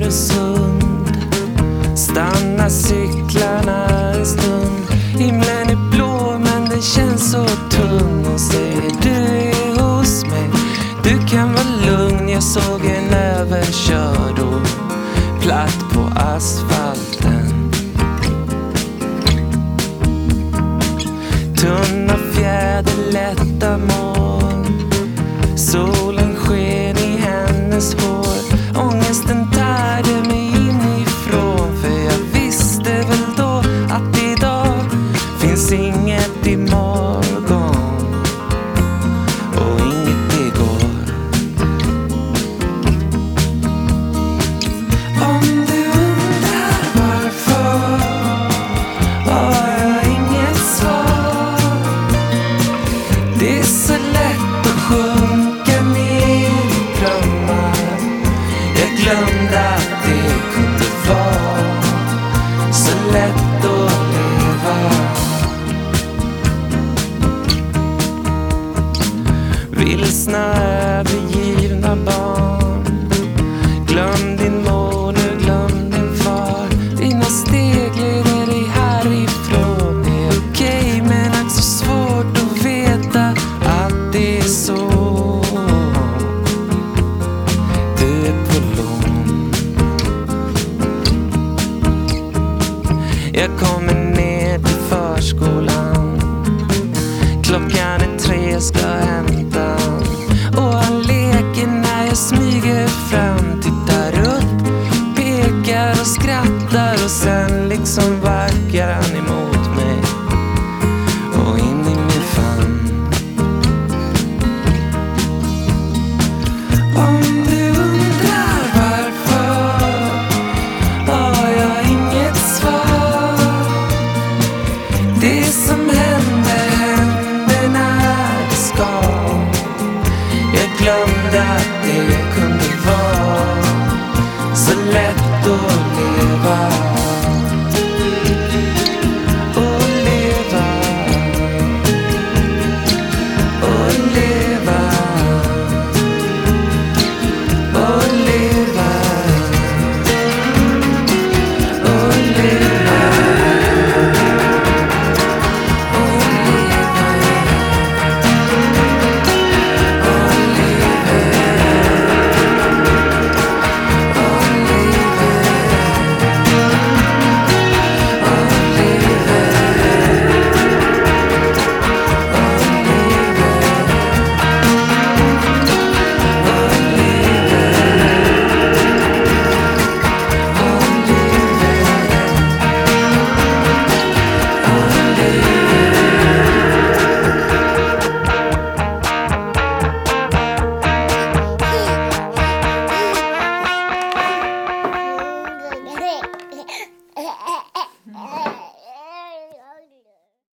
Öresund. Stannar cyklarna en stund. Himlen är blå men den känns så tung. Och säger du är hos mig, du kan vara lugn. Jag såg en överkörd och platt på asfalten. Tunna fjäder, lätta moln. Solen sken i hennes hår. Ångesten tärde mig inifrån. För jag visste väl då att idag finns inget imorgon och inget igår. Om du undrar varför har jag inget svar. Det är så lätt att sjunka ner i drömmar. Jag glömde att det kunde vara så lätt att leva. Vilsna övergivna barn. Glöm din mor, nu glöm din far. Dina steg leder dig härifrån. Det är okej, men ack så svårt att veta att det är så. Du är på lån. Jag kommer ner till förskolan. Klockan är 3, ska hämta. Och han leker när jag smyger fram. Tittar upp, pekar och skrattar. Och sen liksom vackar han emot mig och in i min famn. Om du undrar varför har jag inget svar. Det som händer när det ska. Jag glömde att det kunde vara så lätt att leva.